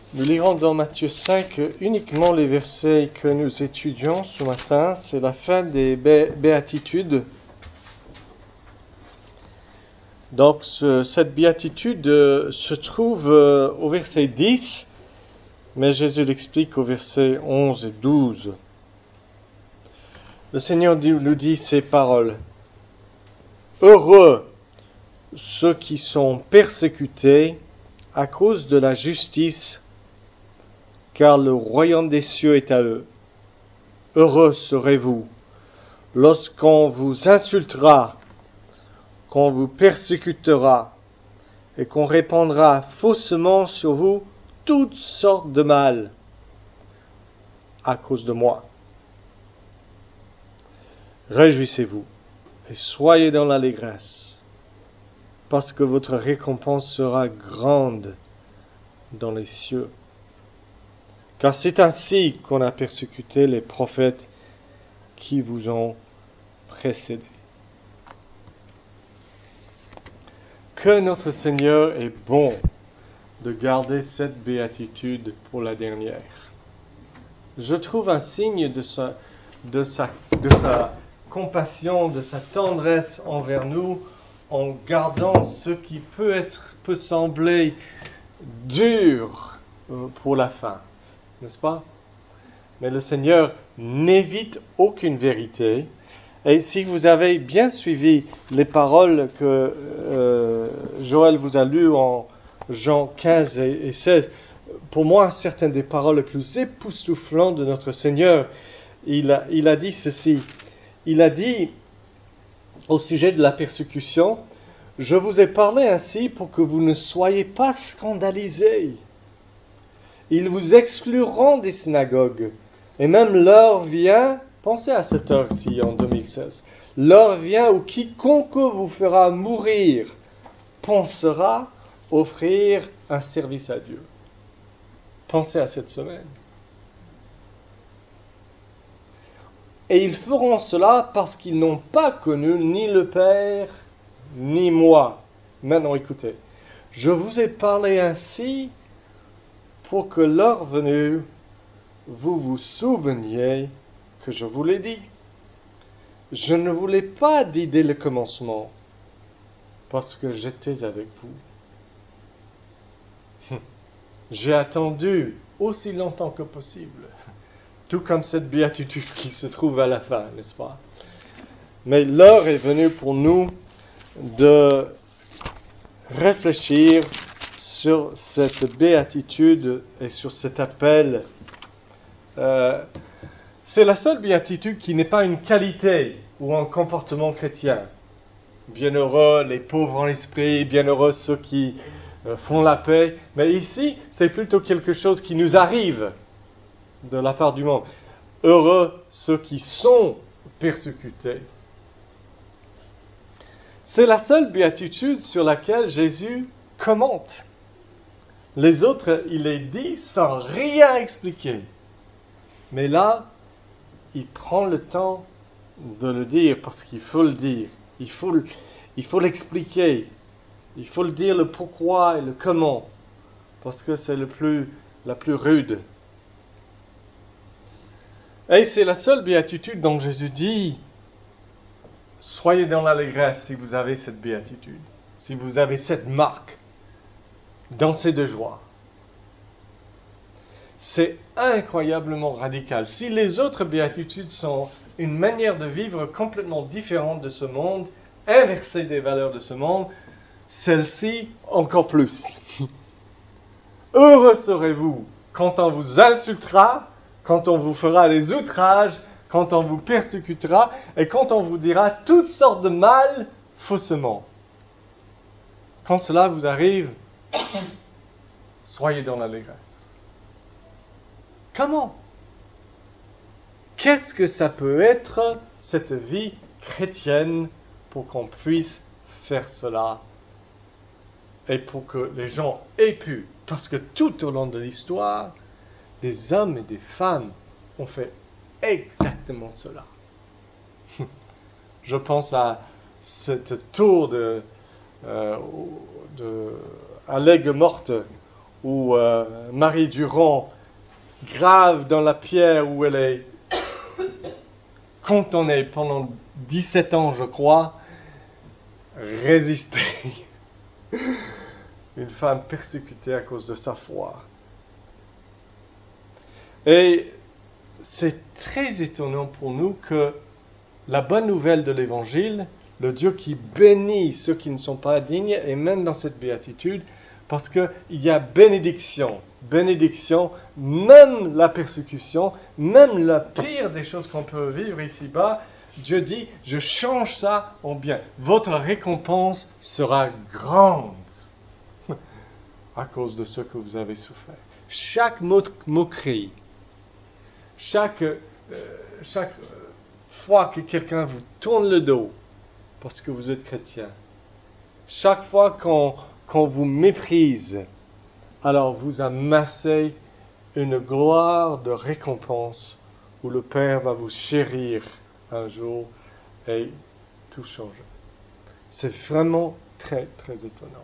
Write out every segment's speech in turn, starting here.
Nous lirons dans Matthieu 5 uniquement les versets que nous étudions ce matin. C'est la fin des béatitudes. Donc cette béatitude se trouve au verset 10, mais Jésus l'explique au verset 11 et 12. Le Seigneur nous dit ces paroles. Heureux ceux qui sont persécutés à cause de la justice, car le royaume des cieux est à eux. Heureux serez-vous lorsqu'on vous insultera, qu'on vous persécutera et qu'on répandra faussement sur vous toutes sortes de mal à cause de moi. Réjouissez-vous et soyez dans l'allégresse, parce que votre récompense sera grande dans les cieux. Car c'est ainsi qu'on a persécuté les prophètes qui vous ont précédés. Que notre Seigneur est bon de garder cette béatitude pour la dernière. Je trouve un signe de sa compassion, de sa tendresse envers nous, en gardant ce qui peut sembler dur pour la fin, n'est-ce pas? Mais le Seigneur n'évite aucune vérité. Et si vous avez bien suivi les paroles que Joël vous a lues en Jean 15 et 16, pour moi, certaines des paroles les plus époustouflantes de notre Seigneur, il a dit ceci. Il a dit au sujet de la persécution, « Je vous ai parlé ainsi pour que vous ne soyez pas scandalisés. Ils vous excluront des synagogues. Et même l'heure vient, pensez à cette heure-ci en 2016, l'heure vient où quiconque vous fera mourir pensera offrir un service à Dieu. » Pensez à cette semaine. Et ils feront cela parce qu'ils n'ont pas connu ni le Père, ni moi. Maintenant, écoutez. Je vous ai parlé ainsi pour que l'heure venue, vous vous souveniez que je vous l'ai dit. Je ne vous l'ai pas dit dès le commencement, parce que j'étais avec vous. J'ai attendu aussi longtemps que possible, tout comme cette béatitude qui se trouve à la fin, n'est-ce pas? Mais l'heure est venue pour nous de réfléchir sur cette béatitude et sur cet appel. C'est la seule béatitude qui n'est pas une qualité ou un comportement chrétien. Bienheureux les pauvres en esprit, bienheureux ceux qui font la paix. Mais ici, c'est plutôt quelque chose qui nous arrive de la part du monde. Heureux ceux qui sont persécutés. C'est la seule béatitude sur laquelle Jésus commente. Les autres, il les dit sans rien expliquer. Mais là, il prend le temps de le dire parce qu'il faut le dire. Il faut l'expliquer. Il faut le dire le pourquoi et le comment. Parce que c'est la plus rude. Et c'est la seule béatitude dont Jésus dit « Soyez dans l'allégresse si vous avez cette béatitude, si vous avez cette marque, dansez de joie. » C'est incroyablement radical. Si les autres béatitudes sont une manière de vivre complètement différente de ce monde, inversée des valeurs de ce monde, celle-ci encore plus. Heureux serez-vous quand on vous insultera, quand on vous fera des outrages, quand on vous persécutera et quand on vous dira toutes sortes de mal faussement. Quand cela vous arrive, soyez dans l'allégresse. Comment? Qu'est-ce que ça peut être, cette vie chrétienne, pour qu'on puisse faire cela et pour que les gens aient pu, parce que tout au long de l'histoire, des hommes et des femmes ont fait exactement cela. Je pense à cette tour à l'aigle morte ou Marie Durand, grave dans la pierre où elle est cantonnée pendant 17 ans, je crois, résister. Une femme persécutée à cause de sa foi. Et c'est très étonnant pour nous que la bonne nouvelle de l'Évangile, le Dieu qui bénit ceux qui ne sont pas dignes, est même dans cette béatitude, parce qu'il y a bénédiction. Bénédiction, même la persécution, même la pire des choses qu'on peut vivre ici-bas, Dieu dit, je change ça en bien. Votre récompense sera grande à cause de ce que vous avez souffert. Chaque moquerie, chaque fois que quelqu'un vous tourne le dos parce que vous êtes chrétien, chaque fois qu'on vous méprise, alors vous amassez une gloire de récompense où le Père va vous chérir un jour et tout changer. C'est vraiment très, très étonnant.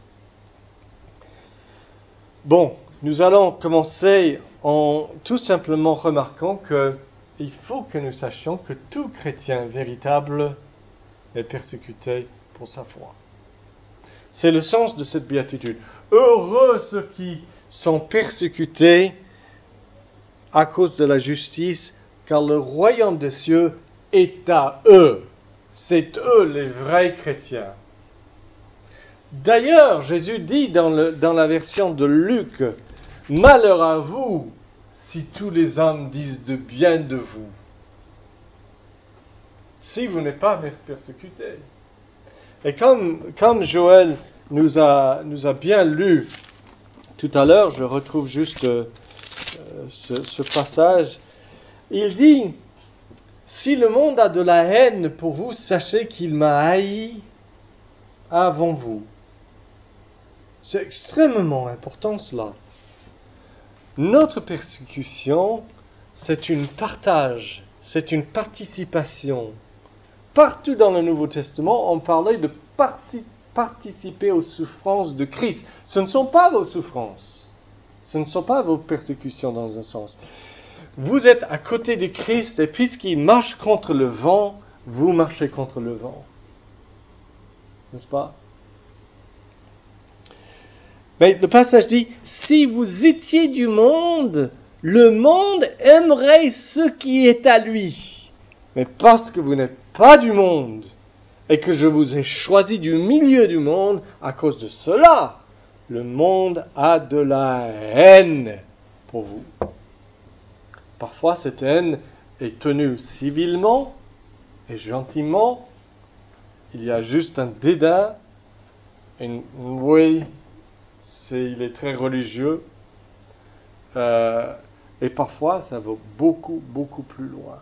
Bon, nous allons commencer en tout simplement remarquant qu'il faut que nous sachions que tout chrétien véritable est persécuté pour sa foi. C'est le sens de cette béatitude. Heureux ceux qui sont persécutés à cause de la justice, car le royaume des cieux est à eux. C'est eux les vrais chrétiens. D'ailleurs, Jésus dit dans la version de Luc, « Malheur à vous si tous les hommes disent de bien de vous, si vous n'êtes pas persécuté. » Et comme Joël nous a bien lu tout à l'heure, je retrouve juste ce passage, il dit, « Si le monde a de la haine pour vous, sachez qu'il m'a haï avant vous. » C'est extrêmement important cela. Notre persécution, c'est un partage, c'est une participation. Partout dans le Nouveau Testament, on parlait de participer aux souffrances de Christ. Ce ne sont pas vos souffrances, ce ne sont pas vos persécutions dans un sens. Vous êtes à côté de Christ et puisqu'il marche contre le vent, vous marchez contre le vent. N'est-ce pas? Mais le passage dit, si vous étiez du monde, le monde aimerait ce qui est à lui. Mais parce que vous n'êtes pas du monde et que je vous ai choisi du milieu du monde, à cause de cela, le monde a de la haine pour vous. Parfois, cette haine est tenue civilement et gentiment. Il y a juste un dédain, oui, il est très religieux, et parfois ça va beaucoup, beaucoup plus loin.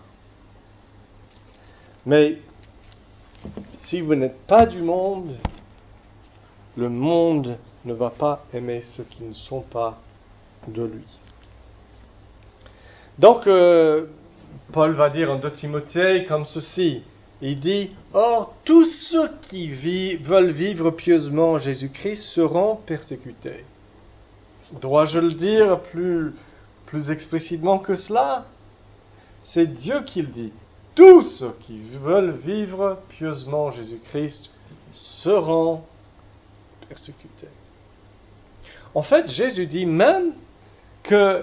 Mais si vous n'êtes pas du monde, le monde ne va pas aimer ceux qui ne sont pas de lui. Donc, Paul va dire en 2 Timothée comme ceci, il dit, « Or, tous ceux qui veulent vivre pieusement en Jésus-Christ seront persécutés. » Dois-je le dire plus explicitement que cela? C'est Dieu qui le dit. Tous ceux qui veulent vivre pieusement en Jésus-Christ seront persécutés. En fait, Jésus dit même que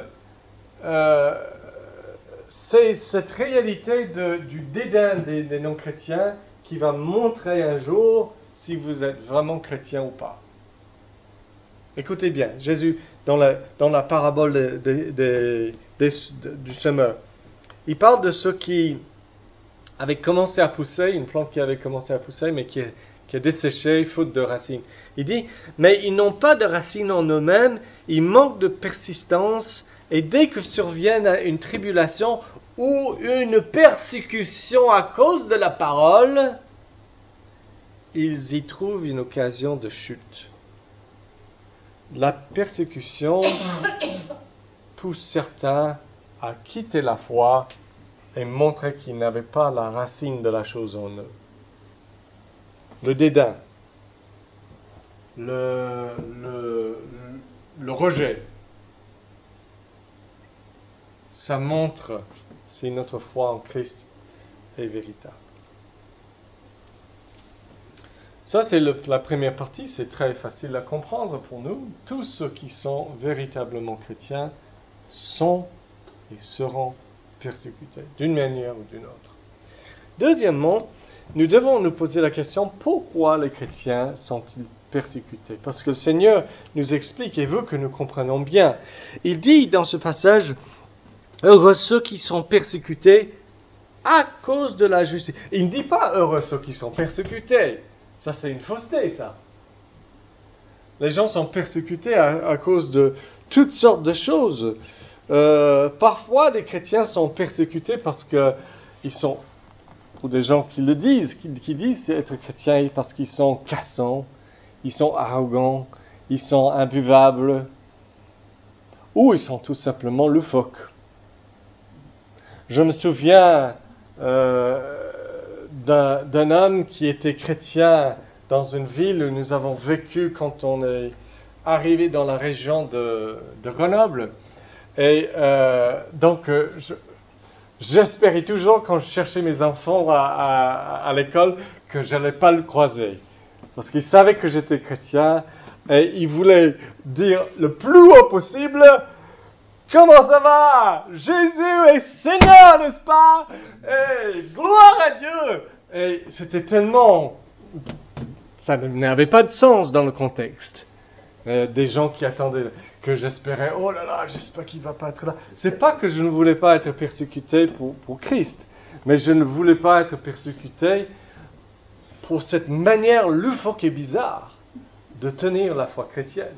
c'est cette réalité du dédain des non-chrétiens qui va montrer un jour si vous êtes vraiment chrétien ou pas. Écoutez bien, Jésus, dans la parabole du semeur, il parle de ceux qui avaient commencé à pousser, une plante qui avait commencé à pousser, mais qui est desséchée faute de racines. Il dit, mais ils n'ont pas de racines en eux-mêmes, ils manquent de persistance, et dès que survienne une tribulation ou une persécution à cause de la parole, ils y trouvent une occasion de chute. La persécution pousse certains à quitter la foi et montrer qu'ils n'avaient pas la racine de la chose en eux. Le dédain, le rejet. Ça montre si notre foi en Christ est véritable. Ça, c'est la première partie, c'est très facile à comprendre pour nous. Tous ceux qui sont véritablement chrétiens sont et seront persécutés, d'une manière ou d'une autre. Deuxièmement, nous devons nous poser la question, pourquoi les chrétiens sont-ils persécutés? Parce que le Seigneur nous explique et veut que nous comprenions bien. Il dit dans ce passage, « Heureux ceux qui sont persécutés à cause de la justice. » Il ne dit pas « heureux ceux qui sont persécutés ». Ça, c'est une fausseté, ça. Les gens sont persécutés à cause de toutes sortes de choses. Parfois, des chrétiens sont persécutés parce qu'ils sont, ou des gens qui le disent, qui disent être chrétiens parce qu'ils sont cassants, ils sont arrogants, ils sont imbuvables, ou ils sont tout simplement loufoques. Je me souviens d'un homme qui était chrétien dans une ville où nous avons vécu quand on est arrivé dans la région de Grenoble. Et donc, j'espérais toujours, quand je cherchais mes enfants à l'école, que je n'allais pas le croiser. Parce qu'il savait que j'étais chrétien et il voulait dire le plus haut possible, « Comment ça va? Jésus est Seigneur, n'est-ce pas? Et gloire à Dieu !» Et c'était tellement... Ça n'avait pas de sens dans le contexte. Des gens qui attendaient, que j'espérais, oh là là, j'espère qu'il ne va pas être là. C'est pas que je ne voulais pas être persécuté pour Christ, mais je ne voulais pas être persécuté pour cette manière loufoque et bizarre de tenir la foi chrétienne.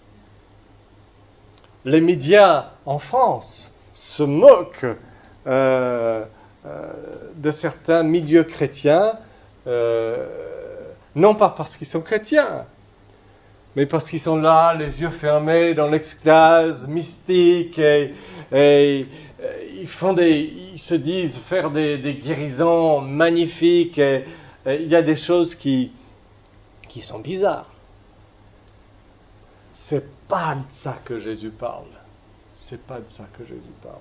Les médias en France se moquent de certains milieux chrétiens, non pas parce qu'ils sont chrétiens, mais parce qu'ils sont là, les yeux fermés, dans l'extase mystique, et ils se disent faire des guérisons magnifiques, et il y a des choses qui sont bizarres. C'est pas de ça que Jésus parle. C'est pas de ça que Jésus parle.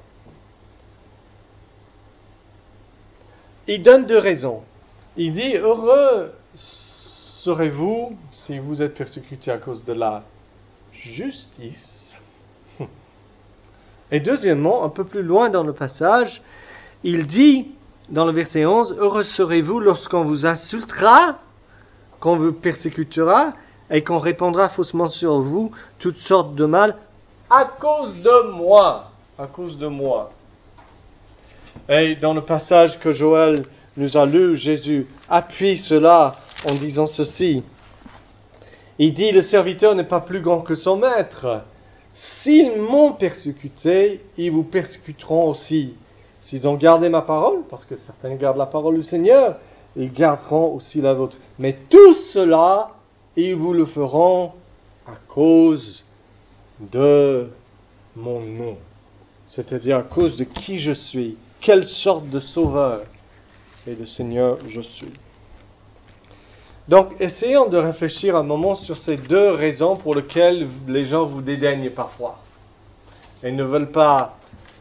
Il donne deux raisons. Il dit, heureux serez-vous si vous êtes persécutés à cause de la justice. Et deuxièmement, un peu plus loin dans le passage, il dit, dans le verset 11, heureux serez-vous lorsqu'on vous insultera, qu'on vous persécutera, et qu'on répandra faussement sur vous toutes sortes de mal à cause de moi. À cause de moi. Et dans le passage que Joël nous a lu, Jésus appuie cela en disant ceci. Il dit, le serviteur n'est pas plus grand que son maître. S'ils m'ont persécuté, ils vous persécuteront aussi. S'ils ont gardé ma parole, parce que certains gardent la parole du Seigneur, ils garderont aussi la vôtre. Mais tout cela, ils vous le feront à cause de mon nom. C'est-à-dire à cause de qui je suis, quelle sorte de sauveur et de Seigneur je suis. Donc, essayons de réfléchir un moment sur ces deux raisons pour lesquelles les gens vous dédaignent parfois. Ils ne veulent pas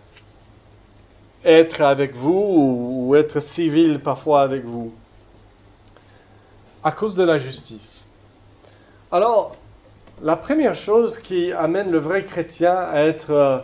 être avec vous ou être civils parfois avec vous. À cause de la justice. Alors, la première chose qui amène le vrai chrétien à être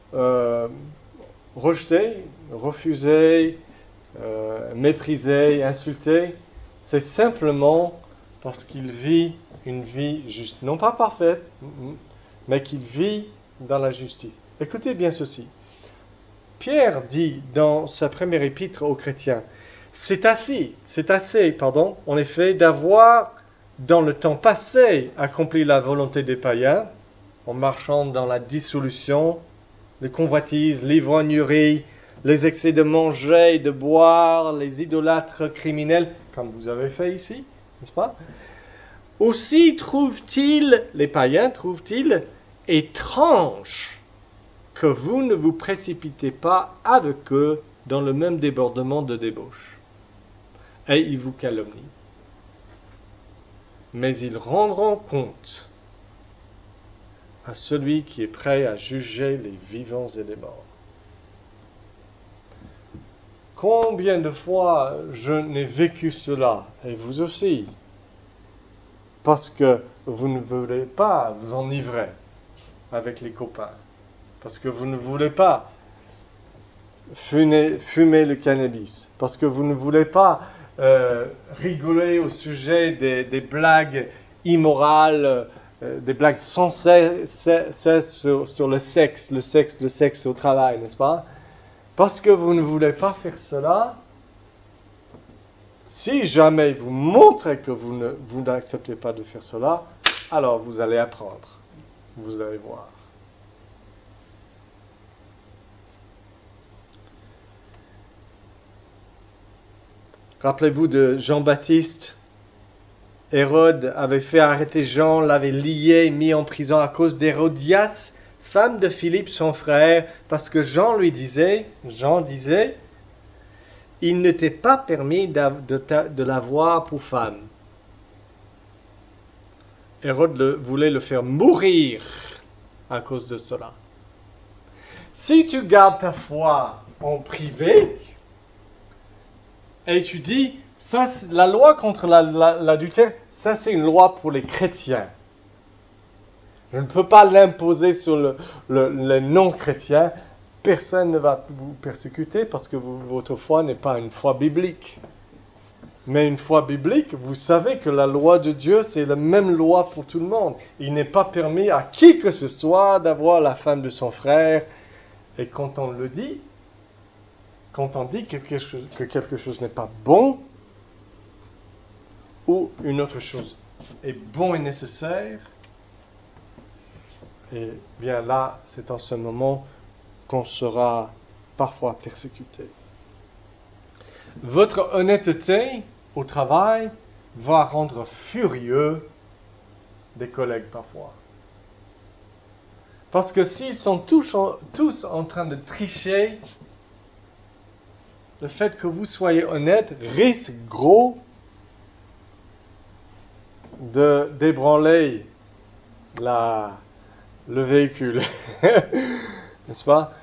rejeté, refusé, méprisé, insulté, c'est simplement parce qu'il vit une vie juste. Non pas parfaite, mais qu'il vit dans la justice. Écoutez bien ceci. Pierre dit dans sa première épître aux chrétiens, c'est assez, en effet, d'avoir dans le temps passé accompli la volonté des païens, en marchant dans la dissolution, les convoitises, l'ivrognerie, les excès de manger et de boire, les idolâtres criminels, comme vous avez fait ici, n'est-ce pas? Aussi les païens trouvent-ils étrange que vous ne vous précipitez pas avec eux dans le même débordement de débauche. Et ils vous calomnient. Mais ils rendront compte à celui qui est prêt à juger les vivants et les morts. Combien de fois je n'ai vécu cela, et vous aussi, parce que vous ne voulez pas vous enivrer avec les copains, parce que vous ne voulez pas fumer le cannabis, parce que vous ne voulez pas rigoler au sujet des blagues immorales, des blagues sans cesse sur le sexe au travail, n'est-ce pas? Parce que vous ne voulez pas faire cela, si jamais vous montrez que vous n'acceptez pas de faire cela, alors vous allez apprendre, vous allez voir. Rappelez-vous de Jean-Baptiste. Hérode avait fait arrêter Jean, l'avait lié, mis en prison à cause d'Hérodias, femme de Philippe, son frère, parce que Jean disait, il ne t'est pas permis de l'avoir pour femme. Hérode voulait le faire mourir à cause de cela. Si tu gardes ta foi en privé, et tu dis, ça, la loi contre l'adultère, ça c'est une loi pour les chrétiens. Je ne peux pas l'imposer sur le non-chrétien. Personne ne va vous persécuter parce que votre foi n'est pas une foi biblique. Mais une foi biblique, vous savez que la loi de Dieu, c'est la même loi pour tout le monde. Il n'est pas permis à qui que ce soit d'avoir la femme de son frère. Et quand on le dit, quand on dit que quelque chose n'est pas bon, ou une autre chose est bon et nécessaire, et bien là, c'est en ce moment qu'on sera parfois persécuté. Votre honnêteté au travail va rendre furieux des collègues parfois. Parce que s'ils sont tous en train de tricher, le fait que vous soyez honnête risque gros de débranler le véhicule. N'est-ce pas?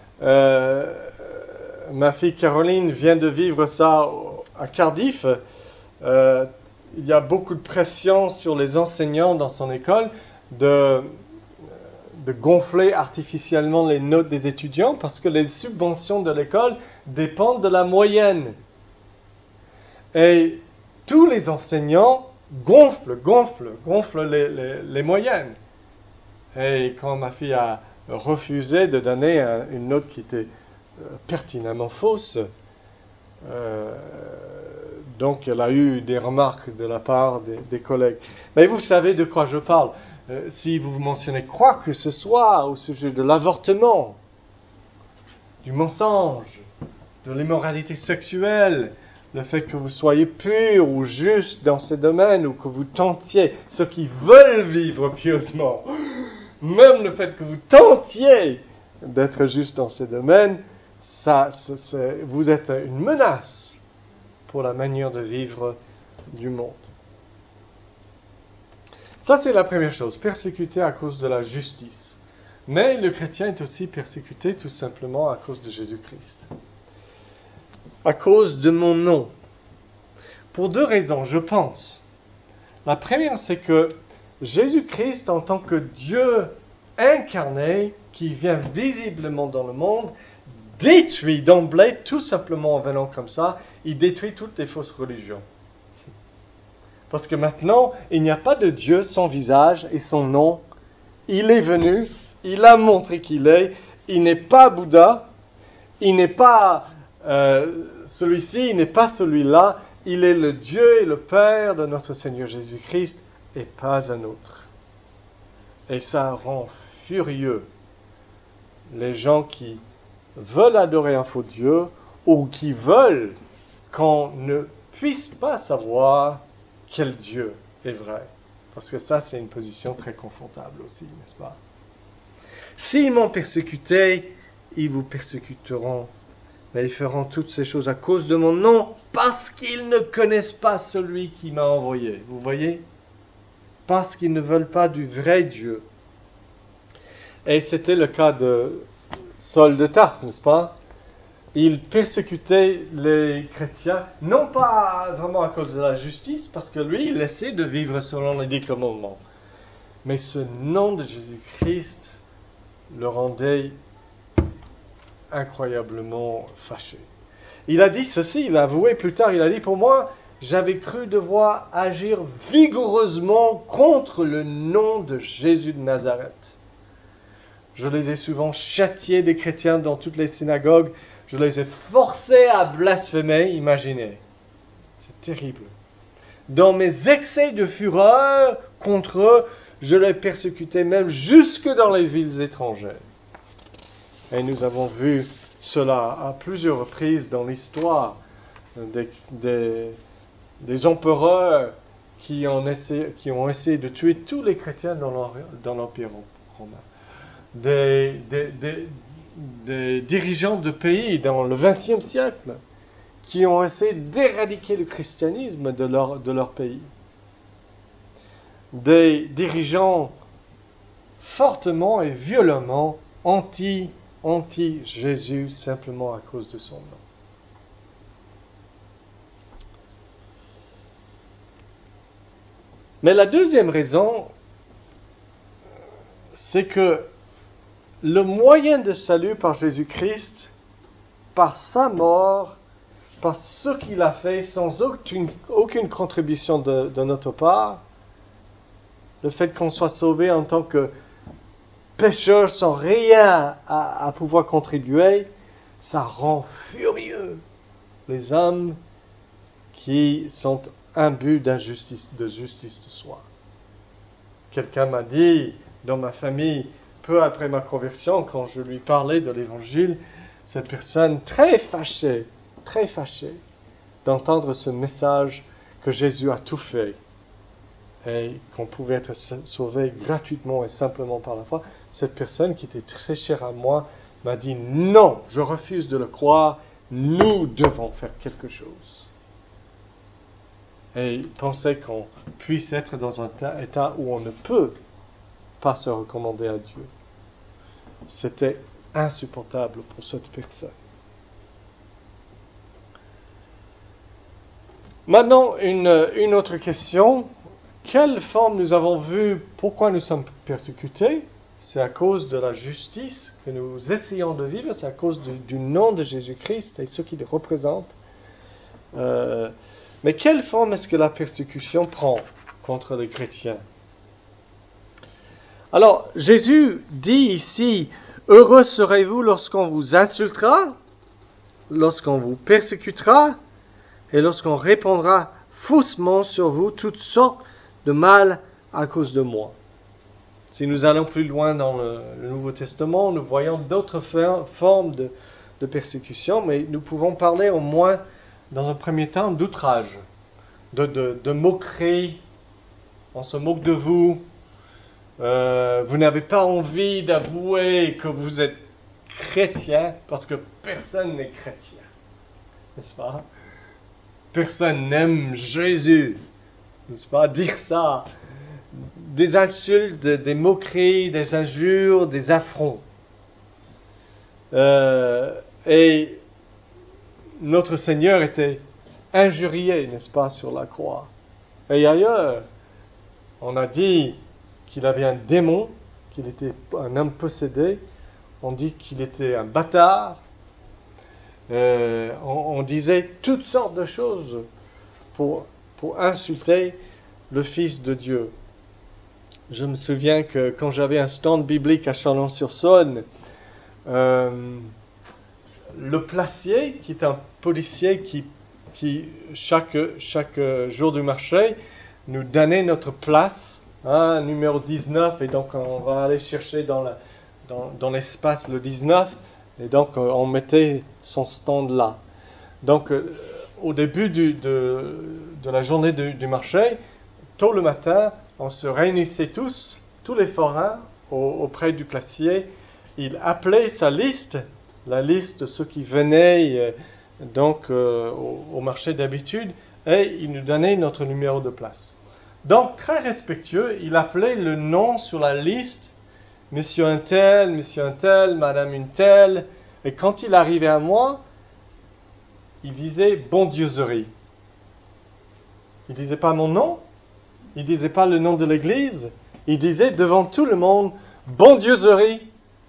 Ma fille Caroline vient de vivre ça à Cardiff. Il y a beaucoup de pression sur les enseignants dans son école de gonfler artificiellement les notes des étudiants parce que les subventions de l'école dépendent de la moyenne. Et tous les enseignants gonflent les moyennes. Et quand ma fille a refusé de donner une note qui était pertinemment fausse, donc elle a eu des remarques de la part des collègues. Mais vous savez de quoi je parle. Si vous mentionnez quoi que ce soit au sujet de l'avortement, du mensonge, de l'immoralité sexuelle, le fait que vous soyez pur ou juste dans ces domaines, ou que vous tentiez, ceux qui veulent vivre pieusement, même le fait que vous tentiez d'être juste dans ces domaines, vous êtes une menace pour la manière de vivre du monde. Ça, c'est la première chose, persécuté à cause de la justice. Mais le chrétien est aussi persécuté tout simplement à cause de Jésus-Christ. À cause de mon nom. Pour deux raisons, je pense. La première, c'est que Jésus-Christ, en tant que Dieu incarné, qui vient visiblement dans le monde, détruit d'emblée, tout simplement en venant comme ça, il détruit toutes les fausses religions. Parce que maintenant, il n'y a pas de Dieu sans visage et son nom. Il est venu, il a montré qu'il est, il n'est pas Bouddha, il n'est pas celui-ci, il n'est pas celui-là, il est le Dieu et le Père de notre Seigneur Jésus-Christ et pas un autre. Et ça rend furieux les gens qui veulent adorer un faux Dieu ou qui veulent qu'on ne puisse pas savoir quel Dieu est vrai. Parce que ça, c'est une position très confortable aussi, n'est-ce pas? S'ils m'ont persécuté, ils vous persécuteront. Mais ils feront toutes ces choses à cause de mon nom, parce qu'ils ne connaissent pas celui qui m'a envoyé. Vous voyez? Parce qu'ils ne veulent pas du vrai Dieu. Et c'était le cas de Saul de Tarse, n'est-ce pas? Il persécutait les chrétiens, non pas vraiment à cause de la justice, parce que lui, il essaie de vivre selon les 10 commandements. Mais ce nom de Jésus-Christ le rendait incroyablement fâché. Il a dit ceci, il a avoué plus tard, il a dit, pour moi, j'avais cru devoir agir vigoureusement contre le nom de Jésus de Nazareth. Je les ai souvent châtiés des chrétiens dans toutes les synagogues, je les ai forcés à blasphémer, imaginez. C'est terrible. Dans mes excès de fureur contre eux, je les persécutais même jusque dans les villes étrangères. Et nous avons vu cela à plusieurs reprises dans l'histoire des empereurs qui ont essayé de tuer tous les chrétiens dans l'Empire romain. Des dirigeants de pays dans le XXe siècle qui ont essayé d'éradiquer le christianisme de leur pays. Des dirigeants fortement et violemment anti-Jésus simplement à cause de son nom. Mais la deuxième raison, c'est que le moyen de salut par Jésus-Christ, par sa mort, par ce qu'il a fait sans aucune contribution de notre part, le fait qu'on soit sauvé en tant que pécheur sans rien à pouvoir contribuer, ça rend furieux les hommes qui sont imbus de justice de soi. Quelqu'un m'a dit dans ma famille, peu après ma conversion, quand je lui parlais de l'évangile, cette personne très fâchée d'entendre ce message que Jésus a tout fait et qu'on pouvait être sauvé gratuitement et simplement par la foi, cette personne qui était très chère à moi m'a dit « Non, je refuse de le croire, nous devons faire quelque chose. » Et penser qu'on puisse être dans un état où on ne peut pas se recommander à Dieu. C'était insupportable pour cette personne. Maintenant, une autre question. Quelle forme nous avons vu, pourquoi nous sommes persécutés? C'est à cause de la justice que nous essayons de vivre, c'est à cause du nom de Jésus-Christ et ce qu'il représente. Mais quelle forme est-ce que la persécution prend contre les chrétiens? Alors, Jésus dit ici, « Heureux serez-vous lorsqu'on vous insultera, lorsqu'on vous persécutera, et lorsqu'on répandra faussement sur vous toutes sortes de mal à cause de moi. » Si nous allons plus loin dans le Nouveau Testament, nous voyons d'autres formes de persécution, mais nous pouvons parler au moins, dans un premier temps, d'outrage, de moquerie. On se moque de vous. Vous n'avez pas envie d'avouer que vous êtes chrétien, parce que personne n'est chrétien. N'est-ce pas? Personne n'aime Jésus. N'est-ce pas? Dire ça. Des insultes, des moqueries, des injures, des affronts. Et notre Seigneur était injurié, n'est-ce pas, sur la croix. Et ailleurs, on a dit qu'il avait un démon, qu'il était un homme possédé. On dit qu'il était un bâtard. On disait toutes sortes de choses pour insulter le Fils de Dieu. Je me souviens que quand j'avais un stand biblique à Chalon-sur-Saône, le placier, qui est un policier qui chaque jour du marché, nous donnait notre place, numéro 19, et donc on va aller chercher dans l'espace le 19, et donc on mettait son stand là. Donc au début de la journée du marché, tôt le matin, on se réunissait tous les forains auprès du placier. Il appelait sa liste, la liste de ceux qui venaient au marché d'habitude, et il nous donnait notre numéro de place. Donc, très respectueux, il appelait le nom sur la liste monsieur un tel, madame une telle. Et quand il arrivait à moi, il disait bondieuserie. Il disait pas mon nom, il disait pas le nom de l'église, il disait devant tout le monde bondieuserie.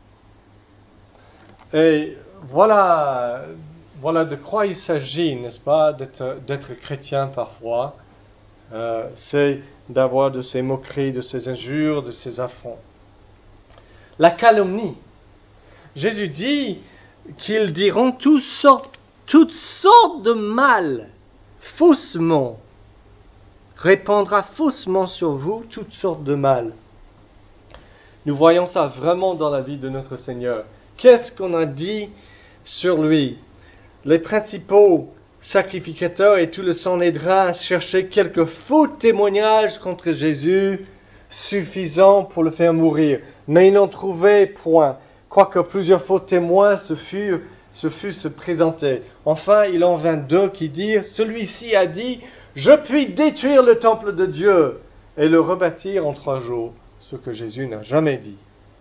Et voilà de quoi il s'agit, n'est-ce pas, d'être chrétien parfois. C'est d'avoir de ces moqueries, de ces injures, de ces affronts. La calomnie. Jésus dit qu'ils diront toutes sortes de mal, faussement. Répandra faussement sur vous toutes sortes de mal. Nous voyons ça vraiment dans la vie de notre Seigneur. Qu'est-ce qu'on a dit sur lui? Les principaux sacrificateurs et tout le Sanhédrin cherchaient quelques faux témoignages contre Jésus suffisants pour le faire mourir. Mais ils n'en trouvaient point, quoique plusieurs faux témoins se fussent présentés. Enfin, il en vint deux qui dirent, celui-ci a dit, je puis détruire le temple de Dieu et le rebâtir en 3 jours, ce que Jésus n'a jamais dit.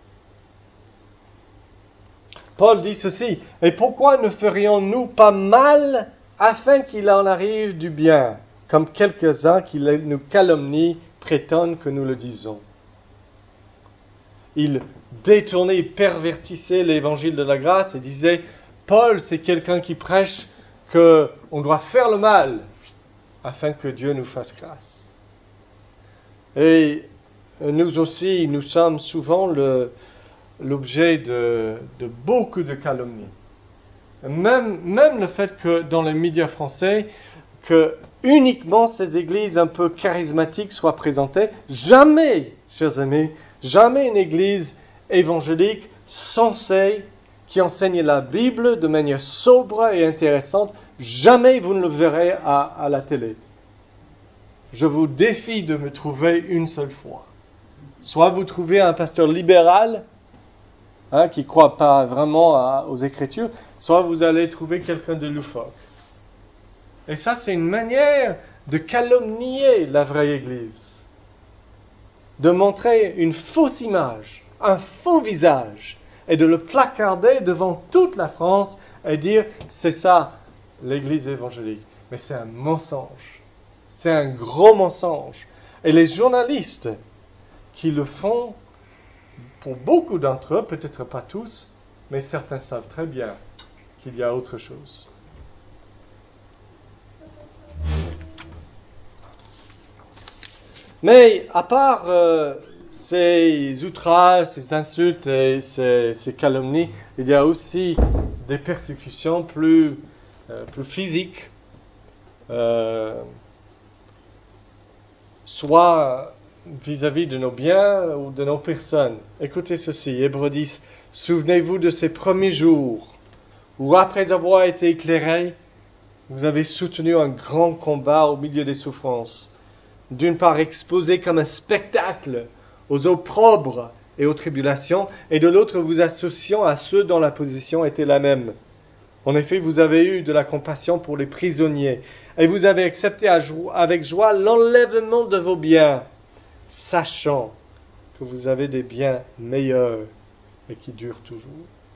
Paul dit ceci, et pourquoi ne ferions-nous pas mal afin qu'il en arrive du bien, comme quelques-uns qui nous calomnient prétendent que nous le disons. Il détournait, il pervertissait l'évangile de la grâce et disait, Paul c'est quelqu'un qui prêche qu'on doit faire le mal afin que Dieu nous fasse grâce. Et nous aussi, nous sommes souvent l'objet de beaucoup de calomnies. Même le fait que dans les médias français, que uniquement ces églises un peu charismatiques soient présentées, jamais, chers amis, jamais une église évangélique sensée qui enseigne la Bible de manière sobre et intéressante, jamais vous ne le verrez à la télé. Je vous défie de me trouver une seule fois. Soit vous trouvez un pasteur libéral, qui ne croit pas vraiment aux Écritures, soit vous allez trouver quelqu'un de loufoque. Et ça, c'est une manière de calomnier la vraie Église. De montrer une fausse image, un faux visage, et de le placarder devant toute la France et dire, c'est ça, l'Église évangélique. Mais c'est un mensonge. C'est un gros mensonge. Et les journalistes qui le font, pour beaucoup d'entre eux, peut-être pas tous, mais certains savent très bien qu'il y a autre chose. Mais à part ces outrages, ces insultes et ces calomnies, il y a aussi des persécutions plus physiques, soit vis-à-vis de nos biens ou de nos personnes. Écoutez ceci, Hébreux 10. Souvenez-vous de ces premiers jours où, après avoir été éclairés, vous avez soutenu un grand combat au milieu des souffrances. D'une part exposé comme un spectacle aux opprobres et aux tribulations, et de l'autre vous associant à ceux dont la position était la même. En effet, vous avez eu de la compassion pour les prisonniers, et vous avez accepté avec joie l'enlèvement de vos biens, sachant que vous avez des biens meilleurs et qui durent toujours.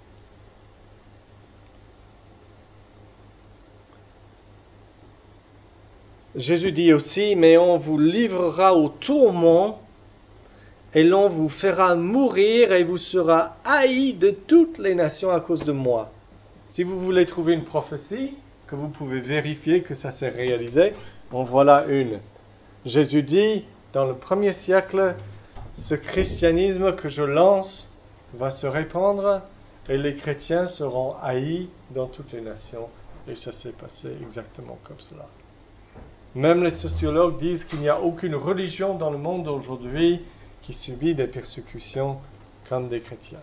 Jésus dit aussi, mais on vous livrera au tourment et l'on vous fera mourir et vous sera haï de toutes les nations à cause de moi. Si vous voulez trouver une prophétie, que vous pouvez vérifier que ça s'est réalisé, en voilà une. Jésus dit, dans le 1er siècle, ce christianisme que je lance va se répandre et les chrétiens seront haïs dans toutes les nations. Et ça s'est passé exactement comme cela. Même les sociologues disent qu'il n'y a aucune religion dans le monde aujourd'hui qui subit des persécutions comme des chrétiens.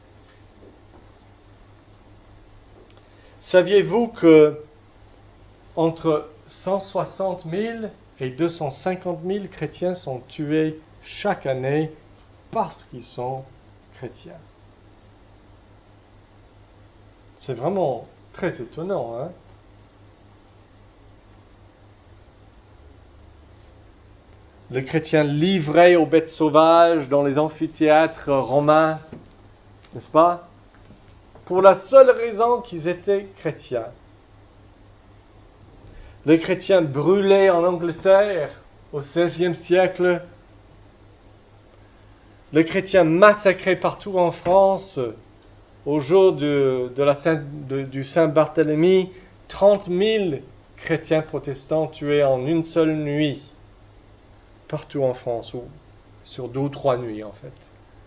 Saviez-vous que entre 160 000 et 250 000 chrétiens sont tués chaque année parce qu'ils sont chrétiens? C'est vraiment très étonnant, hein? les chrétiens livrés aux bêtes sauvages dans les amphithéâtres romains, n'est-ce pas? Pour la seule raison qu'ils étaient chrétiens. Les chrétiens brûlés en Angleterre au XVIe siècle. Les chrétiens massacrés partout en France au jour du Saint-Barthélemy. 30 000 chrétiens protestants tués en une seule nuit. Partout en France, ou sur 2 ou 3 nuits en fait.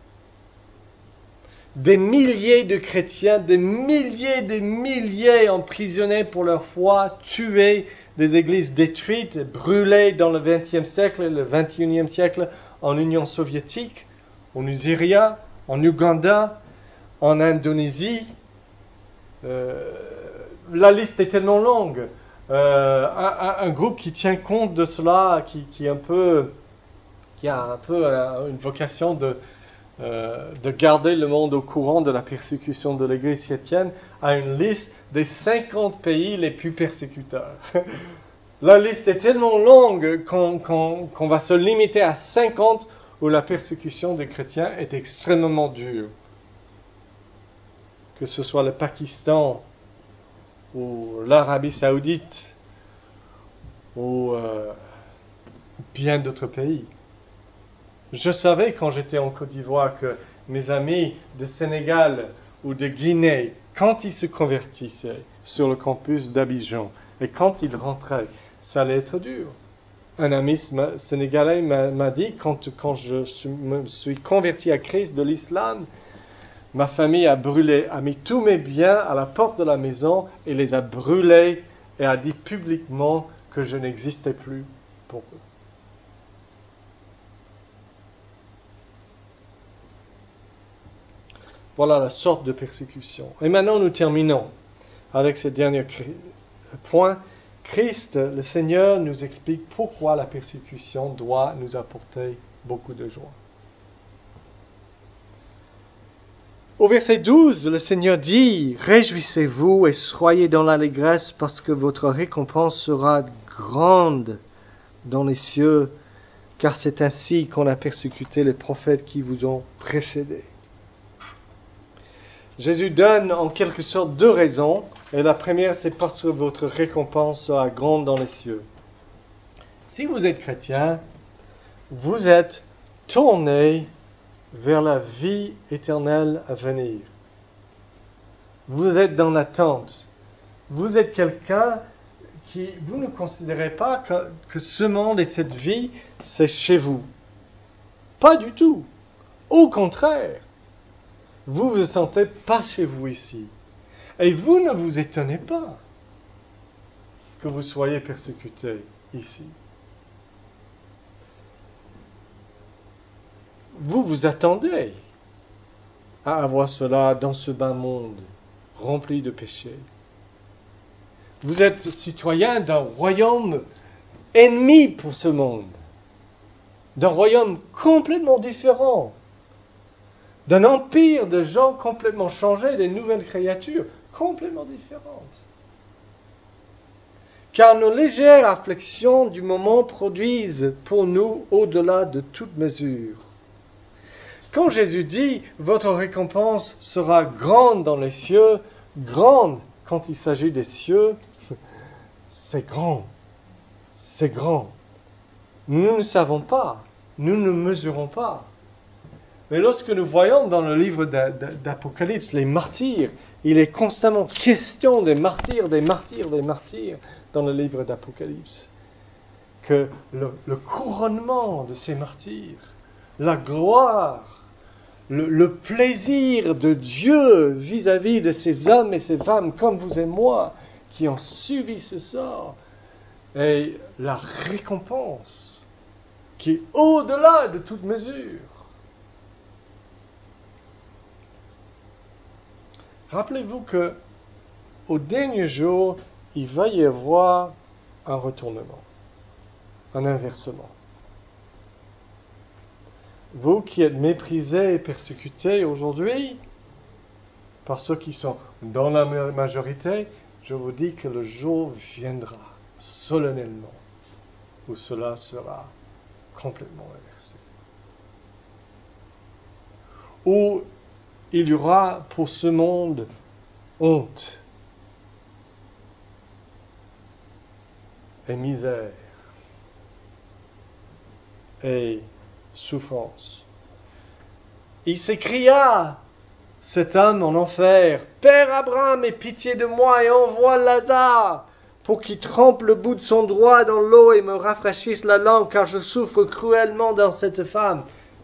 Des milliers de chrétiens, des milliers emprisonnés pour leur foi, tués, des églises détruites, brûlées dans le XXe siècle, le XXIe siècle en Union soviétique, au Nigeria, en Ouganda, en Indonésie. La liste est tellement longue. Un groupe qui tient compte de cela, qui a un peu une vocation de garder le monde au courant de la persécution de l'Église chrétienne, a une liste des 50 pays les plus persécuteurs. La liste est tellement longue qu'on va se limiter à 50 où la persécution des chrétiens est extrêmement dure. Que ce soit le Pakistan ou l'Arabie Saoudite ou bien d'autres pays. Je savais quand j'étais en Côte d'Ivoire que mes amis de Sénégal ou de Guinée, quand ils se convertissaient sur le campus d'Abidjan et quand ils rentraient, ça allait être dur. Un ami sénégalais m'a dit, quand je me suis converti à Christ de l'islam, ma famille a mis tous mes biens à la porte de la maison et les a brûlés et a dit publiquement que je n'existais plus pour eux. Voilà la sorte de persécution. Et maintenant, nous terminons avec ce dernier point. Christ, le Seigneur, nous explique pourquoi la persécution doit nous apporter beaucoup de joie. Au verset 12, le Seigneur dit « Réjouissez-vous et soyez dans l'allégresse parce que votre récompense sera grande dans les cieux, car c'est ainsi qu'on a persécuté les prophètes qui vous ont précédés. » Jésus donne en quelque sorte 2 raisons. Et la première, c'est parce que votre récompense sera grande dans les cieux. Si vous êtes chrétien, vous êtes tourné vers la vie éternelle à venir. Vous êtes dans l'attente. Vous êtes quelqu'un qui, vous ne considérez pas que ce monde et cette vie, c'est chez vous. Pas du tout. Au contraire. Vous ne vous sentez pas chez vous ici. Et vous ne vous étonnez pas que vous soyez persécutés ici. Vous vous attendez à avoir cela dans ce bas monde rempli de péchés. Vous êtes citoyen d'un royaume ennemi pour ce monde, d'un royaume complètement différent, d'un empire de gens complètement changés, des nouvelles créatures complètement différentes. Car nos légères afflictions du moment produisent pour nous au-delà de toute mesure. Quand Jésus dit « Votre récompense sera grande dans les cieux », grande quand il s'agit des cieux, c'est grand. C'est grand. Nous ne savons pas. Nous ne mesurons pas. Mais lorsque nous voyons dans le livre d'Apocalypse les martyrs, il est constamment question des martyrs dans le livre d'Apocalypse. Que le couronnement de ces martyrs, la gloire, le plaisir de Dieu vis-à-vis de ces hommes et ces femmes comme vous et moi qui ont subi ce sort, et la récompense qui est au-delà de toute mesure. Rappelez-vous que au dernier jour, il va y avoir un retournement, un inversement. Vous qui êtes méprisés et persécutés aujourd'hui par ceux qui sont dans la majorité, je vous dis que le jour viendra solennellement où cela sera complètement inversé. Où il y aura pour ce monde honte et misère et souffrance. Il s'écria, cet homme en enfer, « Père Abraham, aie pitié de moi et envoie Lazare pour qu'il trempe le bout de son doigt dans l'eau et me rafraîchisse la langue, car je souffre cruellement dans cette flamme. »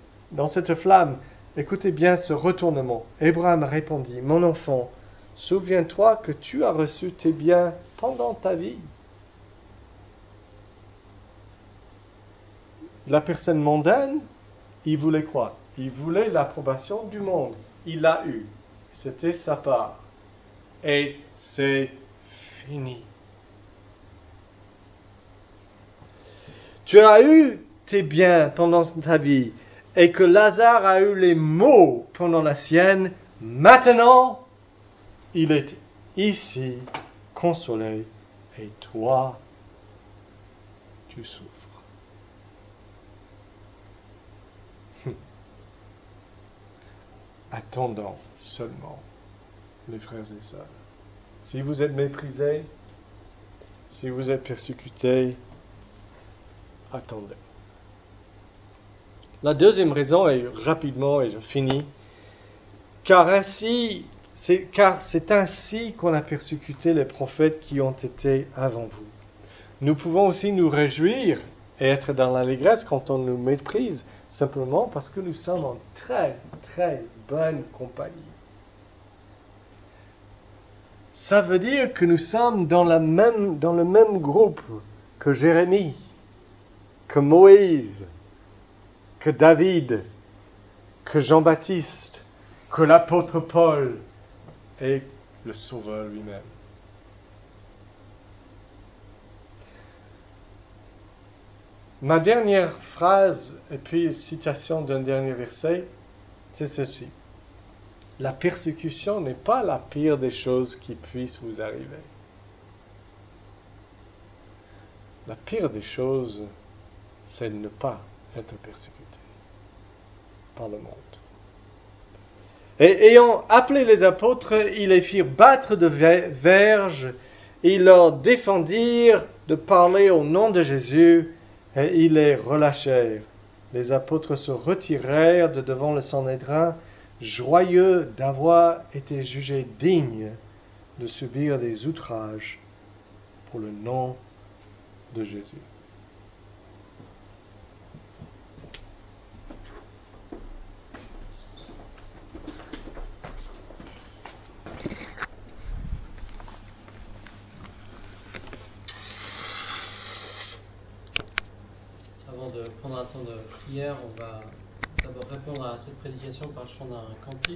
Écoutez bien ce retournement. Abraham répondit, « Mon enfant, souviens-toi que tu as reçu tes biens pendant ta vie. » La personne mondaine, il voulait quoi? Il voulait l'approbation du monde. Il l'a eu. C'était sa part. Et c'est fini. Tu as eu tes biens pendant ta vie et que Lazare a eu les maux pendant la sienne. Maintenant, il est ici, consolé, et toi, tu souffres. Attendons seulement, les frères et sœurs. Si vous êtes méprisés, si vous êtes persécutés, attendez. La deuxième raison est rapidement, et je finis, car c'est ainsi qu'on a persécuté les prophètes qui ont été avant vous. Nous pouvons aussi nous réjouir et être dans l'allégresse quand on nous méprise, simplement parce que nous sommes en très, très bonne compagnie. Ça veut dire que nous sommes dans le même groupe que Jérémie, que Moïse, que David, que Jean-Baptiste, que l'apôtre Paul et le Sauveur lui-même. Ma dernière phrase, et puis citation d'un dernier verset, c'est ceci. La persécution n'est pas la pire des choses qui puissent vous arriver. La pire des choses, c'est de ne pas être persécuté par le monde. Et ayant appelé les apôtres, ils les firent battre de verges, ils leur défendirent de parler au nom de Jésus, et ils les relâchèrent. Les apôtres se retirèrent de devant le Sanhédrin, joyeux d'avoir été jugés dignes de subir des outrages pour le nom de Jésus. Avant de prendre un temps de prière, on va d'abord répondre à cette prédication par le chant d'un cantique.